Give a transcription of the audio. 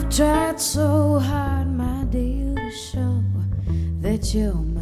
I've tried so hard, my dear, to show that you're mine.